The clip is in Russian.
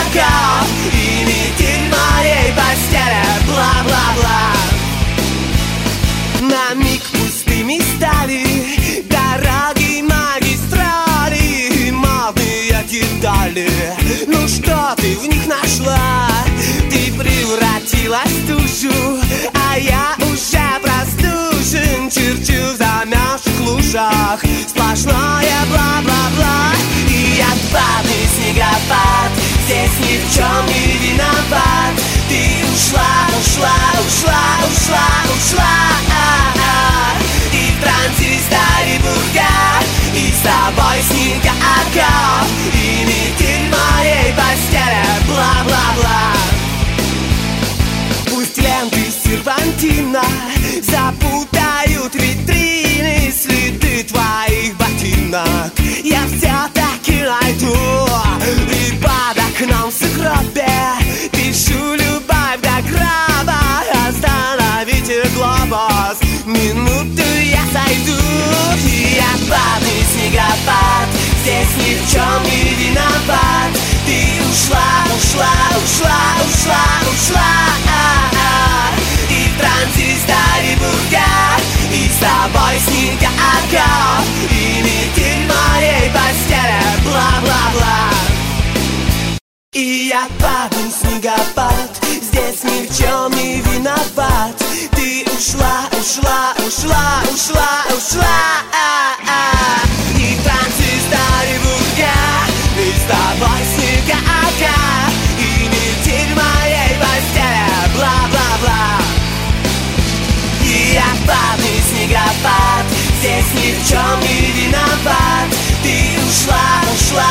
оков и метель моей постели. Бла-бла-бла. На миг пустыми стали дороги, магистрали, модные детали. Ну что ты в них нашла? Ты превратилась в душу, а я уже простужен. Черчу в замерзших лужах сплошное бла-бла-бла. И я падный снегопад, здесь ни в чем не виноват. Ты ушла, ушла, ушла, ушла, ушла. И в транзисторе бурга, и с тобой снега оков и метель моей постели. Бла-бла-бла. Пусть ленты серпантина запутают витрины, следы твоих ботинок я все-таки найду. И под окном в сугробе пишу любовь до гроба. Остановите глобус, минуту я сойду. И я падный снегопад, здесь ни в чем не виноват. Ты ушла, ушла, ушла, ушла, ушла. И в транзисторе бурга, и с тобой снега оков и метель моей постели. Бла-бла-бла. И я падаю, снегопад, здесь ни в чем не виноват. Ты ушла, ушла, ушла, ушла, ушла. И в транзисторе бурга, и с тобой снега оков и метель моей постели. Бла-бла-бла. И я падаю, снегопад, здесь ни в чем не виноват. Ты ушла, ушла,